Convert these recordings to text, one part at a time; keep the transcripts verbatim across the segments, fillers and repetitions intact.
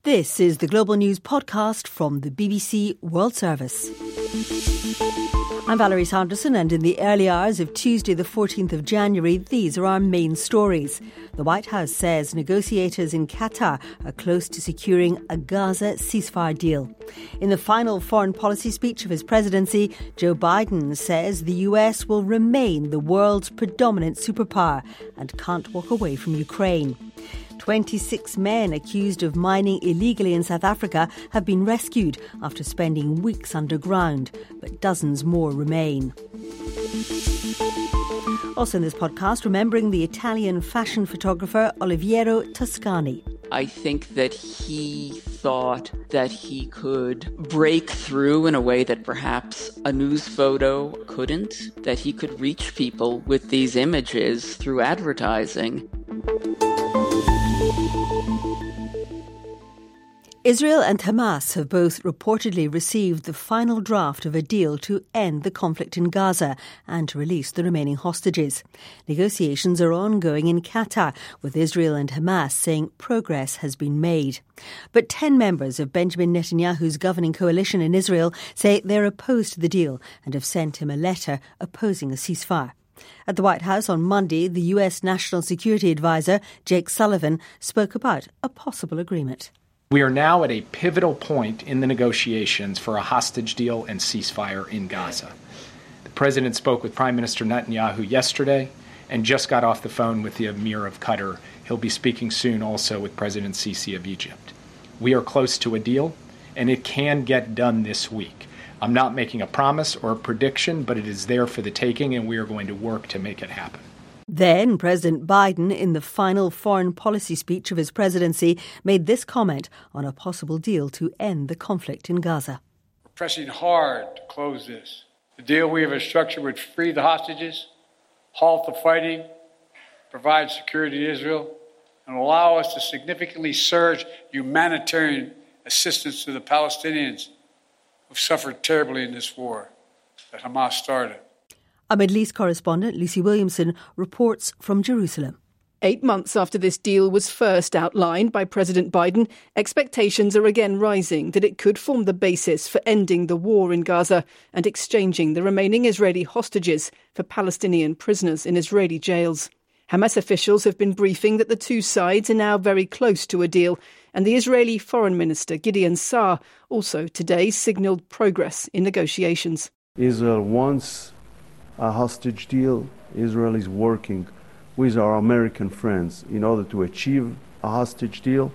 This is the Global News Podcast from the B B C World Service. I'm Valerie Sanderson, and in the early hours of Tuesday the fourteenth of January, these are our main stories. The White House says negotiators in Qatar are close to securing a Gaza ceasefire deal. In the final foreign policy speech of his presidency, Joe Biden says the U S will remain the world's predominant superpower and can't walk away from Ukraine. twenty-six men accused of mining illegally in South Africa have been rescued after spending weeks underground, but dozens more remain. Also in this podcast, remembering the Italian fashion photographer Oliviero Toscani. I think that he thought that he could break through in a way that perhaps a news photo couldn't, that he could reach people with these images through advertising. Israel and Hamas have both reportedly received the final draft of a deal to end the conflict in Gaza and to release the remaining hostages. Negotiations are ongoing in Qatar, with Israel and Hamas saying progress has been made. But ten members of Benjamin Netanyahu's governing coalition in Israel say they're opposed to the deal and have sent him a letter opposing a ceasefire. At the White House on Monday, the U S National Security Advisor, Jake Sullivan, spoke about a possible agreement. We are now at a pivotal point in the negotiations for a hostage deal and ceasefire in Gaza. The president spoke with Prime Minister Netanyahu yesterday and just got off the phone with the Emir of Qatar. He'll be speaking soon also with President Sisi of Egypt. We are close to a deal, and it can get done this week. I'm not making a promise or a prediction, but it is there for the taking, and we are going to work to make it happen. Then President Biden, in the final foreign policy speech of his presidency, made this comment on a possible deal to end the conflict in Gaza. We're pressing hard to close this. The deal we have structured would free the hostages, halt the fighting, provide security to Israel, and allow us to significantly surge humanitarian assistance to the Palestinians who've suffered terribly in this war that Hamas started. Our Middle East correspondent, Lucy Williamson, reports from Jerusalem. Eight months after this deal was first outlined by President Biden, expectations are again rising that it could form the basis for ending the war in Gaza and exchanging the remaining Israeli hostages for Palestinian prisoners in Israeli jails. Hamas officials have been briefing that the two sides are now very close to a deal, and the Israeli Foreign Minister Gideon Saar also today signalled progress in negotiations. Israel wants a hostage deal. Israel is working with our American friends in order to achieve a hostage deal,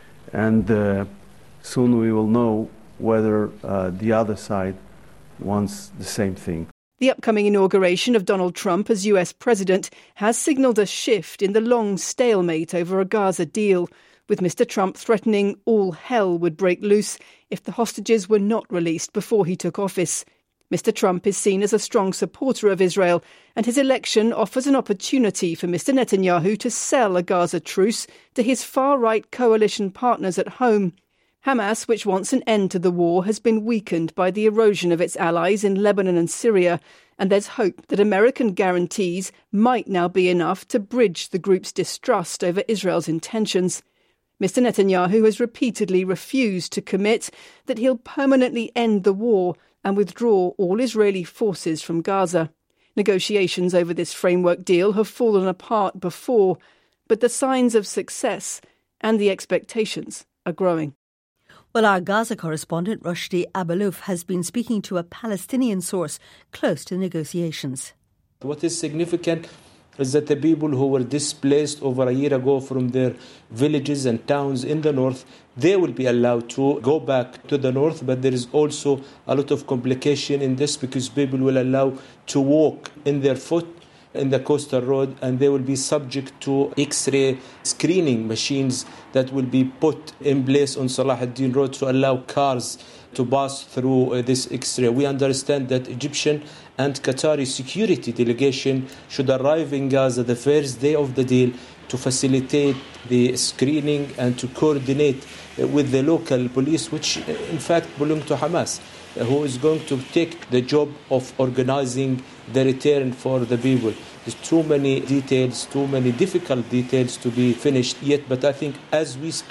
and uh, soon we will know whether uh, the other side wants the same thing. The upcoming inauguration of Donald Trump as U S president has signalled a shift in the long stalemate over a Gaza deal, with Mister Trump threatening all hell would break loose if the hostages were not released before he took office. Mister Trump is seen as a strong supporter of Israel, and his election offers an opportunity for Mister Netanyahu to sell a Gaza truce to his far-right coalition partners at home. Hamas, which wants an end to the war, has been weakened by the erosion of its allies in Lebanon and Syria, and there's hope that American guarantees might now be enough to bridge the group's distrust over Israel's intentions. Mister Netanyahu has repeatedly refused to commit that he'll permanently end the war and withdraw all Israeli forces from Gaza. Negotiations over this framework deal have fallen apart before, but the signs of success and the expectations are growing. Well, our Gaza correspondent, Rushdie Abalouf, has been speaking to a Palestinian source close to the negotiations. What is significant is that the people who were displaced over a year ago from their villages and towns in the north, they will be allowed to go back to the north, but there is also a lot of complication in this because people will allow to walk in their foot in the coastal road, and they will be subject to X-ray screening machines that will be put in place on Salah ad-Din Road to allow cars to pass through uh, this X-ray. We understand that Egyptian and Qatari security delegation should arrive in Gaza the first day of the deal to facilitate the screening and to coordinate uh, with the local police, which uh, in fact belong to Hamas, uh, who is going to take the job of organizing the return for the people. There's too many details, too many difficult details to be finished yet, but I think as we speak,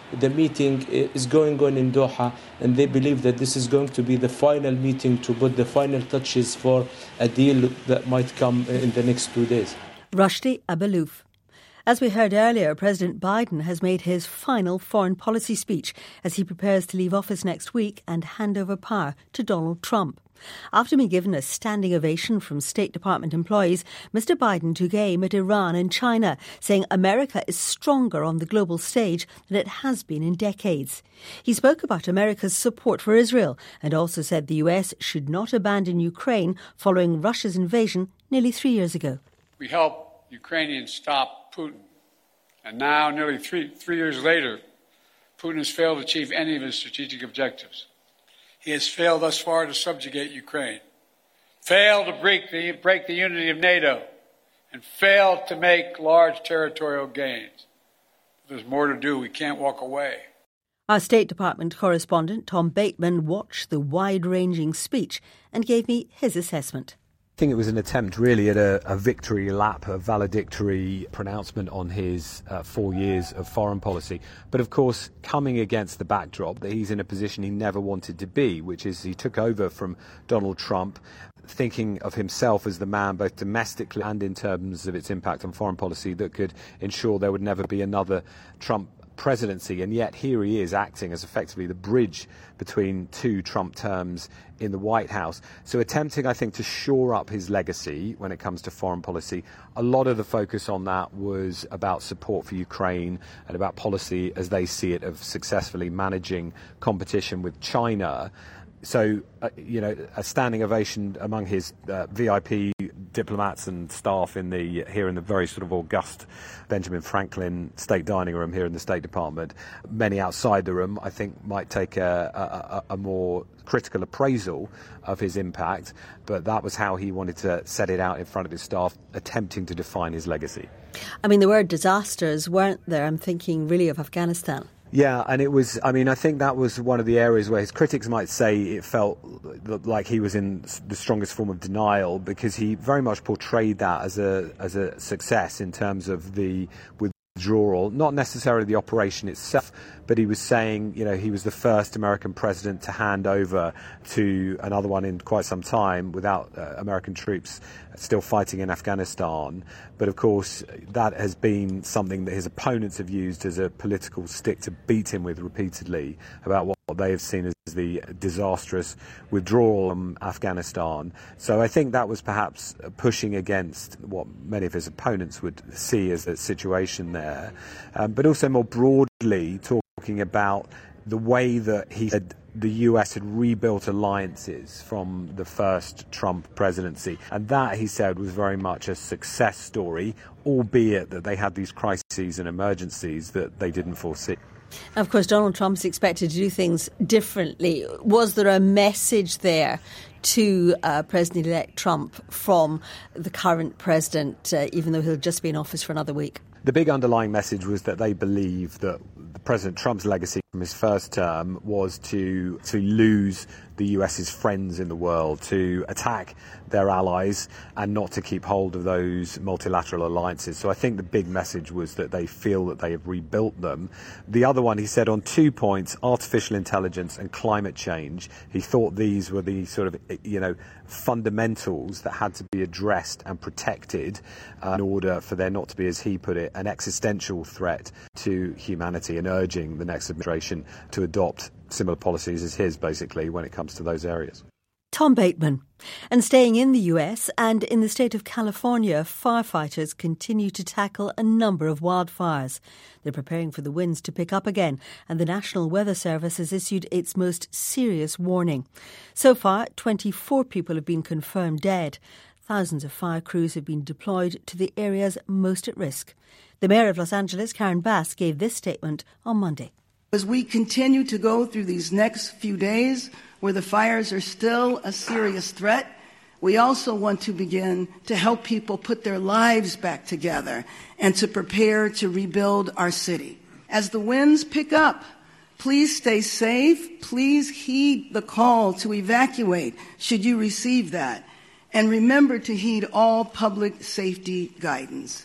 the meeting is going on in Doha, and they believe that this is going to be the final meeting to put the final touches for a deal that might come in the next two days. Rushdie Abalouf. As we heard earlier, President Biden has made his final foreign policy speech as he prepares to leave office next week and hand over power to Donald Trump. After being given a standing ovation from State Department employees, Mister Biden took aim at Iran and China, saying America is stronger on the global stage than it has been in decades. He spoke about America's support for Israel and also said the U S should not abandon Ukraine following Russia's invasion nearly three years ago. We helped Ukrainians stop Putin. And now, nearly three, three years later, Putin has failed to achieve any of his strategic objectives. He has failed thus far to subjugate Ukraine, failed to break the, break the unity of NATO, and failed to make large territorial gains. There's more to do. We can't walk away. Our State Department correspondent, Tom Bateman, watched the wide-ranging speech and gave me his assessment. I think it was an attempt really at a, a victory lap, a valedictory pronouncement on his uh, four years of foreign policy. But of course, coming against the backdrop that he's in a position he never wanted to be, which is he took over from Donald Trump, thinking of himself as the man both domestically and in terms of its impact on foreign policy that could ensure there would never be another Trump presidency, and yet here he is acting as effectively the bridge between two Trump terms in the White House. So attempting, I think, to shore up his legacy when it comes to foreign policy. A lot of the focus on that was about support for Ukraine and about policy as they see it of successfully managing competition with China. So, uh, you know, a standing ovation among his uh, V I P diplomats and staff in the here in the very sort of august Benjamin Franklin State Dining Room here in the State Department. Many outside the room, I think, might take a, a, a more critical appraisal of his impact, but that was how he wanted to set it out in front of his staff, attempting to define his legacy. I mean, there were disasters, weren't there? I'm thinking really of Afghanistan. Yeah, and it was, I mean, I think that was one of the areas where his critics might say it felt like he was in the strongest form of denial, because he very much portrayed that as a as a success in terms of the withdrawal, not necessarily the operation itself, but he was saying, you know, he was the first American president to hand over to another one in quite some time without uh, American troops still fighting in Afghanistan. But of course, that has been something that his opponents have used as a political stick to beat him with repeatedly about what they have seen as the disastrous withdrawal from Afghanistan. So I think that was perhaps pushing against what many of his opponents would see as a situation there. Um, but also more broadly, talking about the way that he had the U S had rebuilt alliances from the first Trump presidency. And that, he said, was very much a success story, albeit that they had these crises and emergencies that they didn't foresee. Of course, Donald Trump's expected to do things differently. Was there a message there to uh, President-elect Trump from the current president, uh, even though he'll just be in office for another week? The big underlying message was that they believe that President Trump's legacy from his first term was to to lose the US's friends in the world, to attack their allies and not to keep hold of those multilateral alliances. So I think the big message was that they feel that they have rebuilt them. The other one, he said on two points, artificial intelligence and climate change, he thought these were the sort of, you know, fundamentals that had to be addressed and protected uh, in order for there not to be, as he put it, an existential threat to humanity, and urging the next administration to adopt similar policies as his, basically, when it comes to those areas. Tom Bateman. And staying in the U S and in the state of California, firefighters continue to tackle a number of wildfires. They're preparing for the winds to pick up again, and the National Weather Service has issued its most serious warning. So far, twenty-four people have been confirmed dead. Thousands of fire crews have been deployed to the areas most at risk. The Mayor of Los Angeles, Karen Bass, gave this statement on Monday. As we continue to go through these next few days where the fires are still a serious threat, we also want to begin to help people put their lives back together and to prepare to rebuild our city. As the winds pick up, please stay safe. Please heed the call to evacuate should you receive that. And remember to heed all public safety guidance.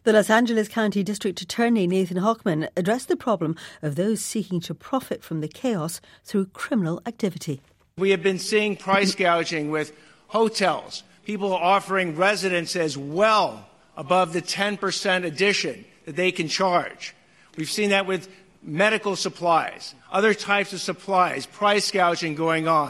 The Los Angeles County District Attorney Nathan Hochman addressed the problem of those seeking to profit from the chaos through criminal activity. We have been seeing price gouging with hotels, people offering residences well above the ten percent addition that they can charge. We've seen that with medical supplies, other types of supplies, price gouging going on.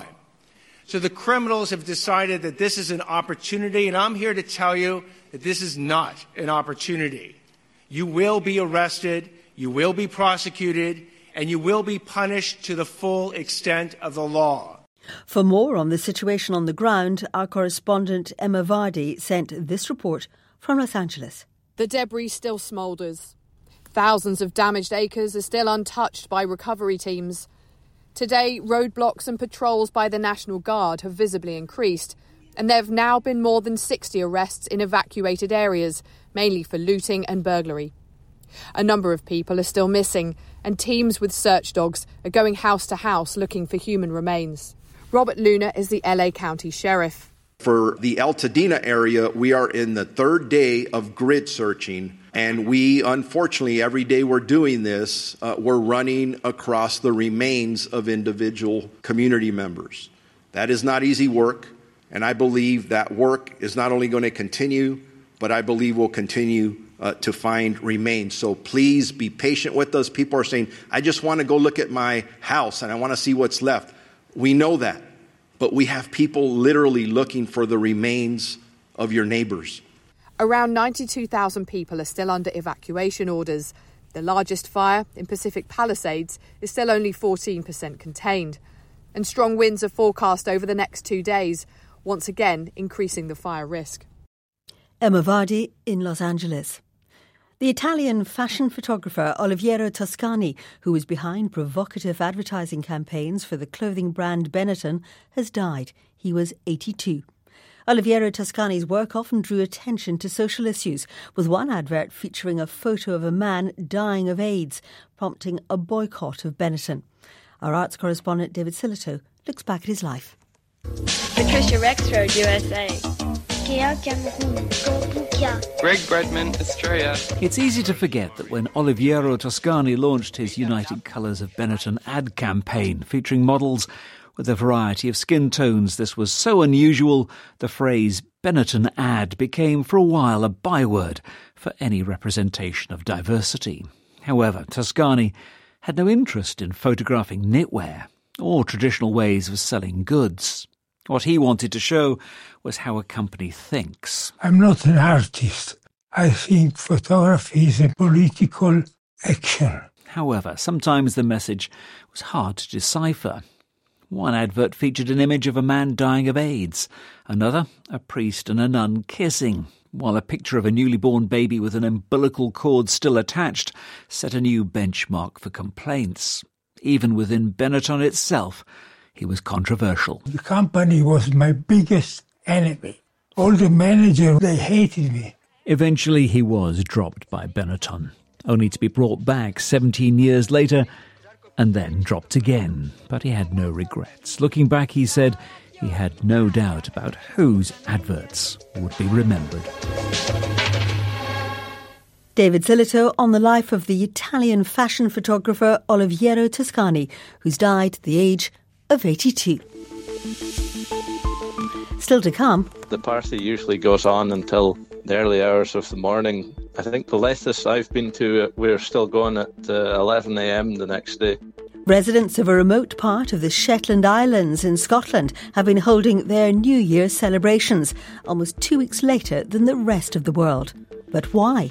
So the criminals have decided that this is an opportunity, and I'm here to tell you that this is not an opportunity. You will be arrested, you will be prosecuted, and you will be punished to the full extent of the law. For more on the situation on the ground, our correspondent Emma Vardy sent this report from Los Angeles. The debris still smoulders. Thousands of damaged acres are still untouched by recovery teams. Today, roadblocks and patrols by the National Guard have visibly increased, and there have now been more than sixty arrests in evacuated areas, mainly for looting and burglary. A number of people are still missing, and teams with search dogs are going house to house looking for human remains. Robert Luna is the L A County Sheriff. For the Altadena area, we are in the third day of grid searching, and we, unfortunately, every day we're doing this, uh, we're running across the remains of individual community members. That is not easy work, and I believe that work is not only going to continue, but I believe will continue uh, to find remains. So please be patient with us. People are saying, I just want to go look at my house and I want to see what's left. We know that, but we have people literally looking for the remains of your neighbors. Around ninety-two thousand people are still under evacuation orders. The largest fire in Pacific Palisades is still only fourteen percent contained. And strong winds are forecast over the next two days, once again increasing the fire risk. Emma Vardy in Los Angeles. The Italian fashion photographer Oliviero Toscani, who was behind provocative advertising campaigns for the clothing brand Benetton, has died. He was eighty-two. Oliviero Toscani's work often drew attention to social issues, with one advert featuring a photo of a man dying of AIDS, prompting a boycott of Benetton. Our arts correspondent David Silito looks back at his life. Patricia Rexroad, U S A. Greg Bredman, Australia. It's easy to forget that when Oliviero Toscani launched his United Colours of Benetton ad campaign featuring models with a variety of skin tones, this was so unusual, the phrase Benetton ad became for a while a byword for any representation of diversity. However, Toscani had no interest in photographing knitwear or traditional ways of selling goods. What he wanted to show was how a company thinks. I'm not an artist. I think photography is a political action. However, sometimes the message was hard to decipher. One advert featured an image of a man dying of AIDS. Another, a priest and a nun kissing, while a picture of a newly born baby with an umbilical cord still attached set a new benchmark for complaints. Even within Benetton itself, he was controversial. The company was my biggest enemy. All the managers, they hated me. Eventually he was dropped by Benetton, only to be brought back seventeen years later and then dropped again. But he had no regrets. Looking back, he said he had no doubt about whose adverts would be remembered. David Silito on the life of the Italian fashion photographer Oliviero Toscani, who's died at the age of eighty-two. Still to come. The party usually goes on until the early hours of the morning. I think the latest I've been to, we're still going at uh, eleven a.m. the next day. Residents of a remote part of the Shetland Islands in Scotland have been holding their New Year celebrations almost two weeks later than the rest of the world. But why?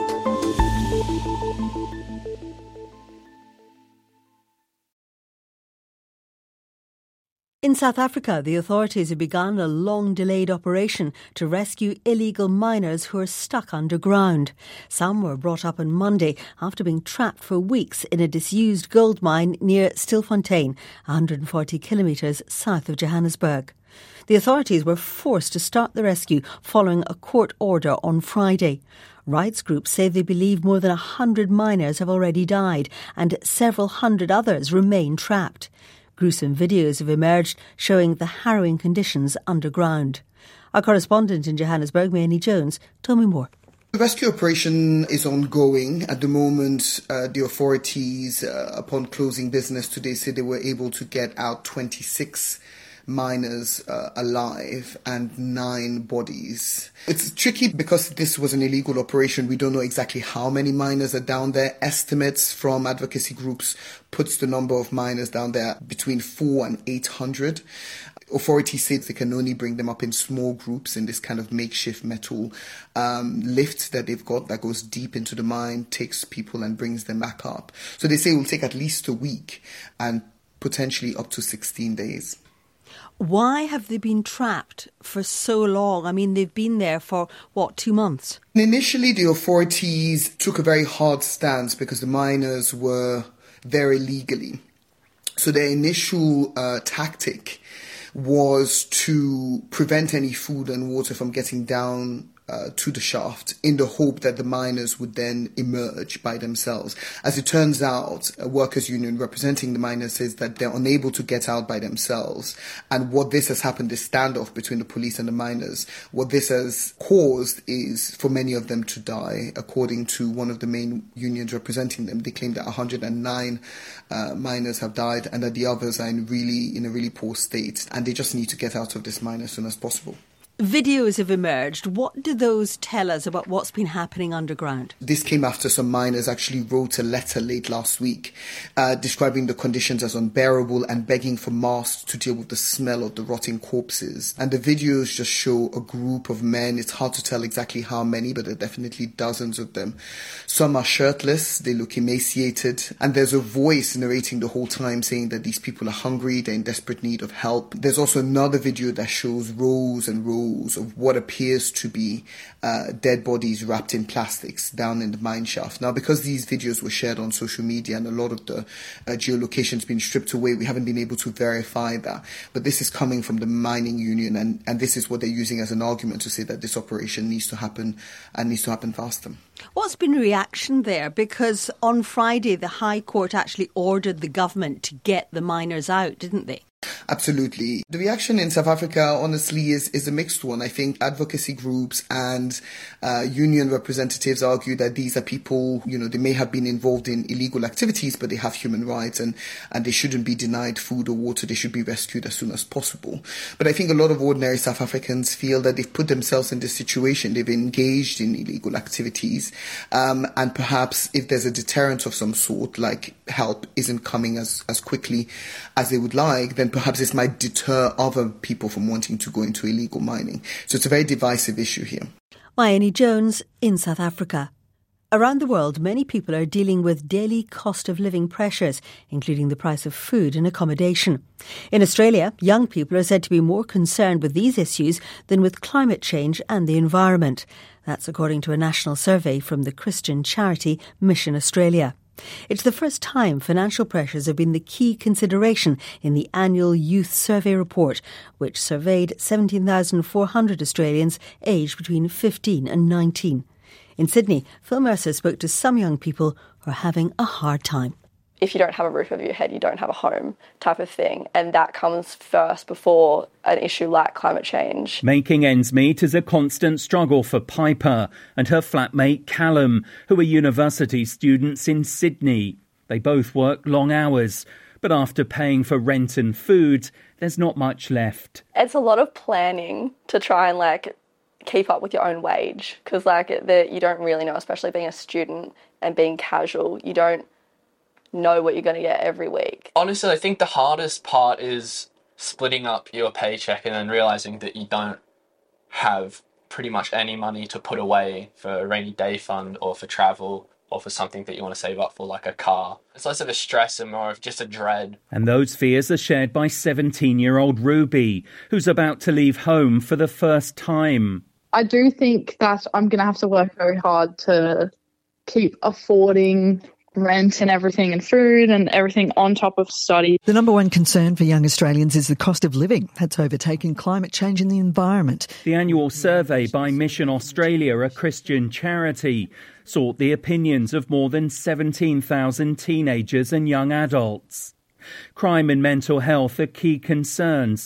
In South Africa, the authorities have begun a long-delayed operation to rescue illegal miners who are stuck underground. Some were brought up on Monday after being trapped for weeks in a disused gold mine near Stilfontein, one hundred forty kilometres south of Johannesburg. The authorities were forced to start the rescue following a court order on Friday. Rights groups say they believe more than one hundred miners have already died and several hundred others remain trapped. Gruesome videos have emerged showing the harrowing conditions underground. Our correspondent in Johannesburg, Mayeni Jones, told me more. The rescue operation is ongoing. At the moment, uh, the authorities, uh, upon closing business today, said they were able to get out twenty-six miners uh, alive and nine bodies. It's tricky because this was an illegal operation. We don't know exactly how many miners are down there. Estimates from advocacy groups puts the number of miners down there between four and eight hundred. Authorities say they can only bring them up in small groups in this kind of makeshift metal um, lift that they've got that goes deep into the mine, takes people and brings them back up. So they say it will take at least a week and potentially up to sixteen days. Why have they been trapped for so long? I mean, they've been there for, what, two months? Initially, the authorities took a very hard stance because the miners were there illegally. So their initial uh, tactic was to prevent any food and water from getting down uh, to the shaft in the hope that the miners would then emerge by themselves. As it turns out, a workers' union representing the miners says that they're unable to get out by themselves. And what this has happened, this standoff between the police and the miners, what this has caused is for many of them to die. According to one of the main unions representing them, they claim that one hundred nine uh, miners have died and that the others are in really in a really poor state. And they just need to get out of this mine as soon as possible. Videos have emerged. What do those tell us about what's been happening underground? This came after some miners actually wrote a letter late last week uh, describing the conditions as unbearable and begging for masks to deal with the smell of the rotting corpses. And the videos just show a group of men. It's hard to tell exactly how many, but there are definitely dozens of them. Some are shirtless, they look emaciated, and there's a voice narrating the whole time saying that these people are hungry, they're in desperate need of help. There's also another video that shows rows and rows of what appears to be uh, dead bodies wrapped in plastics down in the mine shaft. Now, because these videos were shared on social media and a lot of the uh, geolocation's been stripped away, we haven't been able to verify that. But this is coming from the mining union, and, and this is what they're using as an argument to say that this operation needs to happen and needs to happen faster. What's been reaction there? Because on Friday, the High Court actually ordered the government to get the miners out, didn't they? Absolutely. The reaction in South Africa, honestly, is, is a mixed one. I think advocacy groups and uh, union representatives argue that these are people, you know, they may have been involved in illegal activities, but they have human rights and, and they shouldn't be denied food or water. They should be rescued as soon as possible. But I think a lot of ordinary South Africans feel that they've put themselves in this situation. They've engaged in illegal activities. Um, and perhaps if there's a deterrent of some sort, like help isn't coming as, as quickly as they would like, then perhaps this might deter other people from wanting to go into illegal mining. So it's a very divisive issue here. Mayeni Jones in South Africa. Around the world, many people are dealing with daily cost of living pressures, including the price of food and accommodation. In Australia, young people are said to be more concerned with these issues than with climate change and the environment. That's according to a national survey from the Christian charity Mission Australia. It's the first time financial pressures have been the key consideration in the annual Youth Survey report, which surveyed seventeen thousand four hundred Australians aged between fifteen and nineteen. In Sydney, Phil Mercer spoke to some young people who are having a hard time. If you don't have a roof over your head, you don't have a home type of thing. And that comes first before an issue like climate change. Making ends meet is a constant struggle for Piper and her flatmate Callum, who are university students in Sydney. They both work long hours, but after paying for rent and food, there's not much left. It's a lot of planning to try and like keep up with your own wage, because like the, you don't really know, especially being a student and being casual, you don't know what you're going to get every week. Honestly, I think the hardest part is splitting up your paycheck and then realising that you don't have pretty much any money to put away for a rainy day fund or for travel or for something that you want to save up for, like a car. It's less of a stress and more of just a dread. And those fears are shared by seventeen-year-old Ruby, who's about to leave home for the first time. I do think that I'm going to have to work very hard to keep affording rent and everything and food and everything on top of study. The number one concern for young Australians is the cost of living. That's overtaken climate change and the environment. The annual survey by Mission Australia, a Christian charity, sought the opinions of more than seventeen thousand teenagers and young adults. Crime and mental health are key concerns,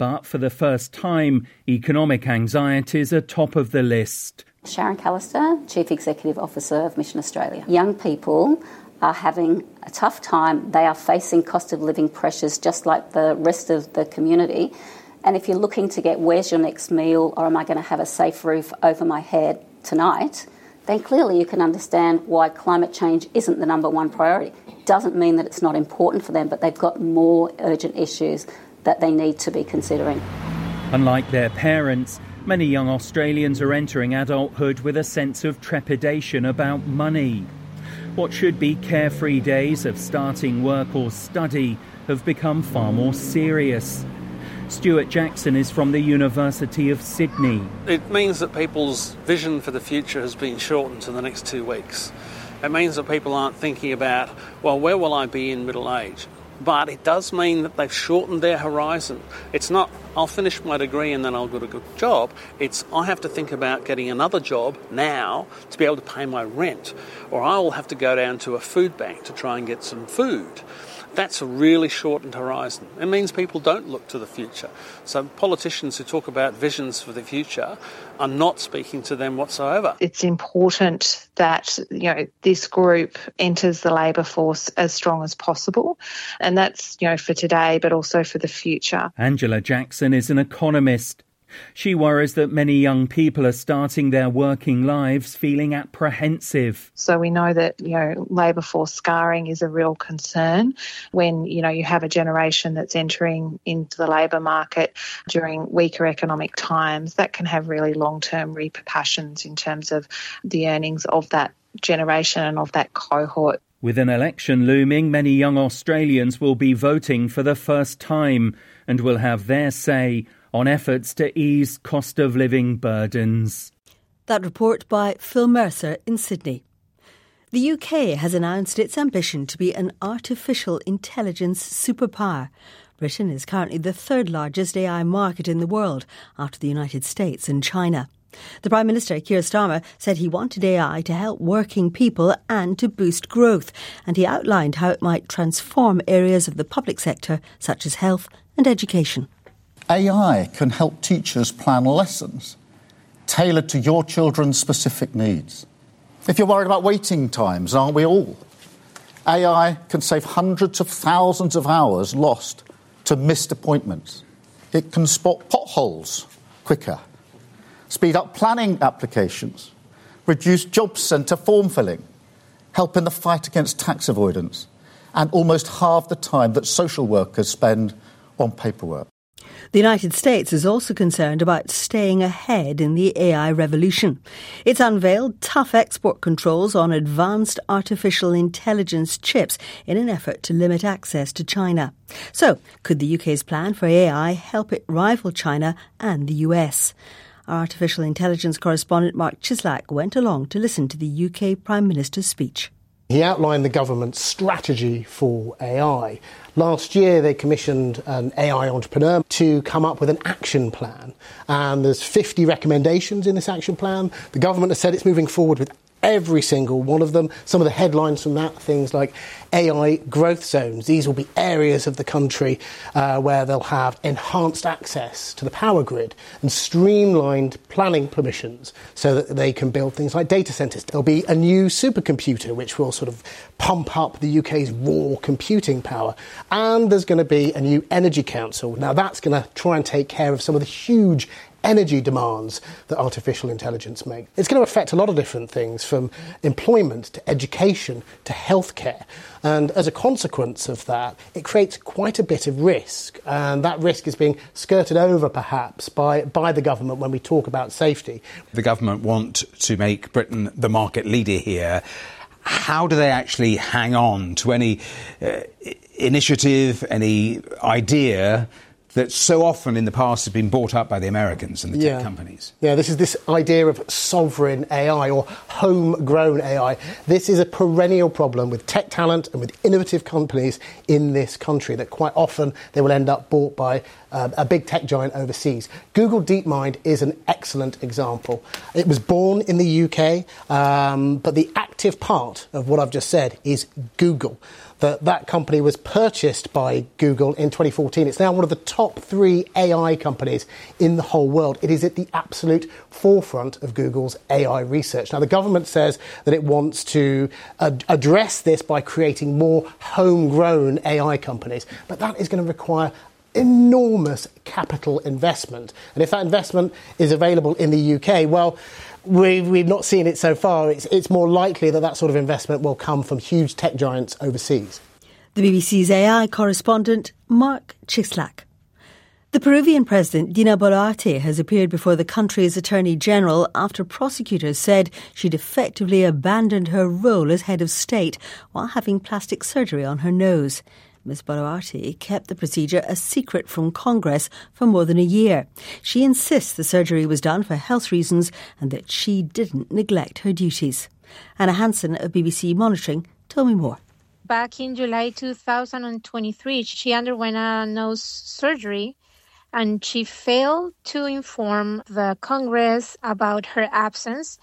But for the first time, economic anxieties are top of the list. Sharon Callister, Chief Executive Officer of Mission Australia. Young people are having a tough time. They are facing cost of living pressures just like the rest of the community. And if you're looking to get where's your next meal, or am I going to have a safe roof over my head tonight, then clearly you can understand why climate change isn't the number one priority. It doesn't mean that it's not important for them, but they've got more urgent issues that they need to be considering. Unlike their parents, many young Australians are entering adulthood with a sense of trepidation about money. What should be carefree days of starting work or study have become far more serious. Stuart Jackson is from the University of Sydney. It means that people's vision for the future has been shortened to the next two weeks. It means that people aren't thinking about, well, where will I be in middle age? But it does mean that they've shortened their horizon. It's not, I'll finish my degree and then I'll get a good job. It's, I have to think about getting another job now to be able to pay my rent. Or I will have to go down to a food bank to try and get some food. That's a really shortened horizon. It means people don't look to the future. So politicians who talk about visions for the future are not speaking to them whatsoever. It's important that, you know, this group enters the labour force as strong as possible. And that's, you know, for today, but also for the future. Angela Jackson is an economist. She worries that many young people are starting their working lives feeling apprehensive. So we know that, you know, labour force scarring is a real concern when, you know, you have a generation that's entering into the labour market during weaker economic times. That can have really long-term repercussions in terms of the earnings of that generation and of that cohort. With an election looming, many young Australians will be voting for the first time and will have their say on efforts to ease cost of living burdens. That report by Phil Mercer in Sydney. The U K has announced its ambition to be an artificial intelligence superpower. Britain is currently the third largest A I market in the world after the United States and China. The Prime Minister, Keir Starmer, said he wanted A I to help working people and to boost growth, and he outlined how it might transform areas of the public sector such as health and education. A I can help teachers plan lessons tailored to your children's specific needs. If you're worried about waiting times, aren't we all? A I can save hundreds of thousands of hours lost to missed appointments. It can spot potholes quicker, speed up planning applications, reduce job centre form filling, help in the fight against tax avoidance, and almost halve the time that social workers spend on paperwork. The United States is also concerned about staying ahead in the A I revolution. It's unveiled tough export controls on advanced artificial intelligence chips in an effort to limit access to China. So, could the U K's plan for A I help it rival China and the U S? Our artificial intelligence correspondent Mark Chislak went along to listen to the U K Prime Minister's speech. He outlined the government's strategy for A I. Last year, they commissioned an A I entrepreneur to come up with an action plan. And there's fifty recommendations in this action plan. The government has said it's moving forward with every single one of them. Some of the headlines from that, things like A I growth zones. These will be areas of the country uh, where they'll have enhanced access to the power grid and streamlined planning permissions so that they can build things like data centres. There'll be a new supercomputer which will sort of pump up the U K's raw computing power. And there's going to be a new energy council. Now that's going to try and take care of some of the huge energy demands that artificial intelligence make. It's going to affect a lot of different things, from employment to education to healthcare. And as a consequence of that, it creates quite a bit of risk. And that risk is being skirted over, perhaps, by, by the government when we talk about safety. The government want to make Britain the market leader here. How do they actually hang on to any uh, initiative, any idea that so often in the past has been bought up by the Americans and the yeah. tech companies? Yeah, this is this idea of sovereign A I or homegrown A I. This is a perennial problem with tech talent and with innovative companies in this country, that quite often they will end up bought by uh, a big tech giant overseas. Google DeepMind is an excellent example. It was born in the U K, um, but the active part of what I've just said is Google. that that company was purchased by Google in twenty fourteen. It's now one of the top three A I companies in the whole world. It is at the absolute forefront of Google's A I research. Now, the government says that it wants to ad- address this by creating more homegrown A I companies, but that is going to require enormous capital investment. And if that investment is available in the U K, well, we, we've not seen it so far. It's, it's more likely that that sort of investment will come from huge tech giants overseas. The B B C's A I correspondent, Mark Chislak. The Peruvian president, Dina Boluarte, has appeared before the country's Attorney General after prosecutors said she'd effectively abandoned her role as head of state while having plastic surgery on her nose. Miz Boluarte kept the procedure a secret from Congress for more than a year. She insists the surgery was done for health reasons and that she didn't neglect her duties. Anna Hansen of B B C Monitoring told me more. Back in July two thousand twenty-three, she underwent a nose surgery and she failed to inform the Congress about her absence,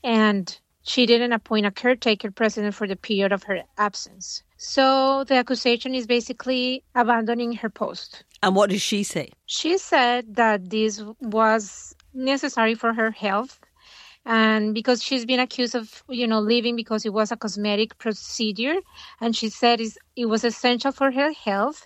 and she didn't appoint a caretaker president for the period of her absence. So the accusation is basically abandoning her post. And what did she say? She said that this was necessary for her health, and because she's been accused of, you know, leaving because it was a cosmetic procedure, and she said it was essential for her health.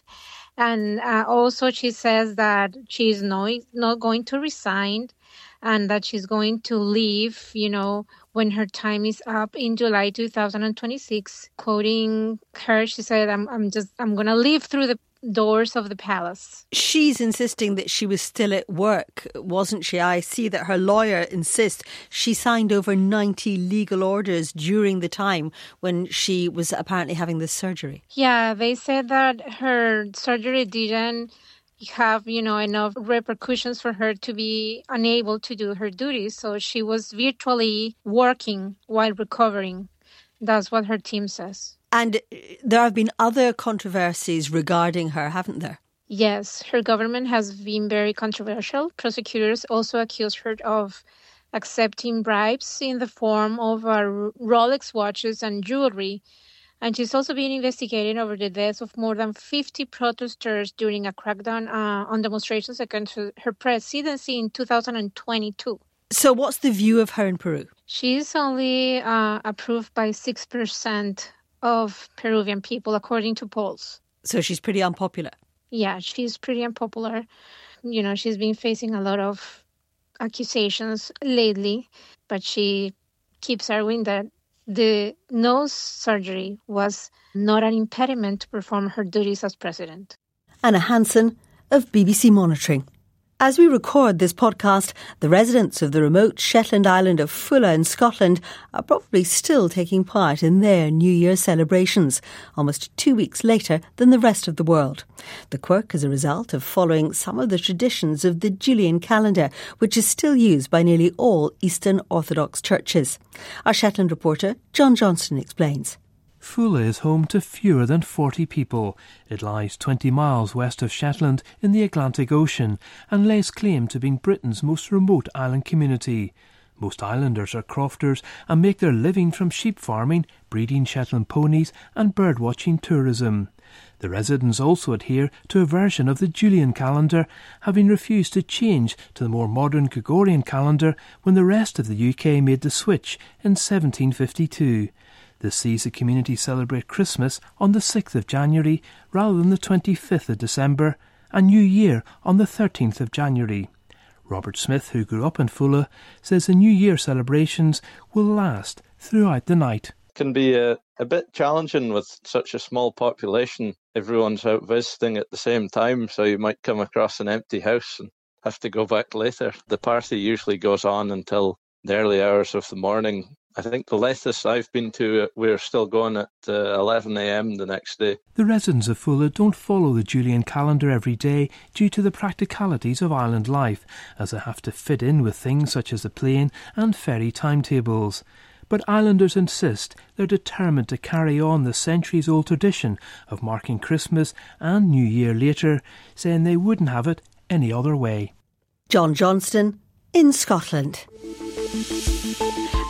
And uh, also she says that she's no, not going to resign and that she's going to leave, you know, when her time is up in July two thousand twenty-six. Quoting her, she said, I'm, I'm just, I'm going to leave through the doors of the palace. She's insisting that she was still at work, wasn't she? I see that her lawyer insists she signed over ninety legal orders during the time when she was apparently having this surgery. Yeah, they said that her surgery didn't have, you know, enough repercussions for her to be unable to do her duties. So she was virtually working while recovering. That's what her team says. And there have been other controversies regarding her, haven't there? Yes, her government has been very controversial. Prosecutors also accuse her of accepting bribes in the form of uh, Rolex watches and jewelry. And she's also being investigated over the deaths of more than fifty protesters during a crackdown uh, on demonstrations against her, her presidency in two thousand twenty-two. So what's the view of her in Peru? She's only uh, approved by six percent of Peruvian people, according to polls. So she's pretty unpopular? Yeah, she's pretty unpopular. You know, she's been facing a lot of accusations lately, but she keeps arguing that the nose surgery was not an impediment to perform her duties as president. Anna Hansen of B B C Monitoring. As we record this podcast, the residents of the remote Shetland island of Fulla in Scotland are probably still taking part in their New Year celebrations, almost two weeks later than the rest of the world. The quirk is a result of following some of the traditions of the Julian calendar, which is still used by nearly all Eastern Orthodox churches. Our Shetland reporter, John Johnston, explains. Fulla is home to fewer than forty people. It lies twenty miles west of Shetland in the Atlantic Ocean and lays claim to being Britain's most remote island community. Most islanders are crofters and make their living from sheep farming, breeding Shetland ponies and bird-watching tourism. The residents also adhere to a version of the Julian calendar, having refused to change to the more modern Gregorian calendar when the rest of the U K made the switch in seventeen fifty-two. This sees the community celebrate Christmas on the sixth of January rather than the twenty-fifth of December, and New Year on the thirteenth of January. Robert Smith, who grew up in Fulla, says the New Year celebrations will last throughout the night. It can be a, a bit challenging with such a small population. Everyone's out visiting at the same time, so you might come across an empty house and have to go back later. The party usually goes on until the early hours of the morning. I think the latest I've been to, we're still going at uh, eleven a.m. the next day. The residents of Fulla don't follow the Julian calendar every day due to the practicalities of island life, as they have to fit in with things such as the plane and ferry timetables. But islanders insist they're determined to carry on the centuries-old tradition of marking Christmas and New Year later, saying they wouldn't have it any other way. John Johnston in Scotland.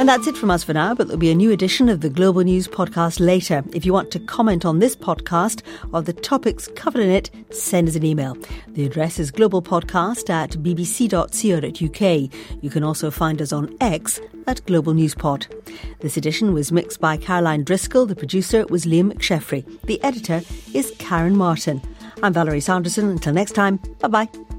And that's it from us for now, but there'll be a new edition of the Global News podcast later. If you want to comment on this podcast or the topics covered in it, send us an email. The address is globalpodcast at bbc dot co dot uk. You can also find us on X at Global News Pod. This edition was mixed by Caroline Driscoll. The producer was Liam McSheffrey. The editor is Karen Martin. I'm Valerie Sanderson. Until next time, bye-bye.